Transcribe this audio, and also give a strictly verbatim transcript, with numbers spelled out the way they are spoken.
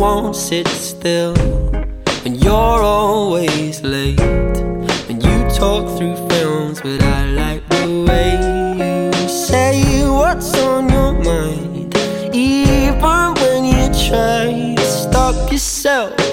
won't sit still when you're always late. When you talk through films, but I like the way you say what's on your mind, even when you try to stop yourself.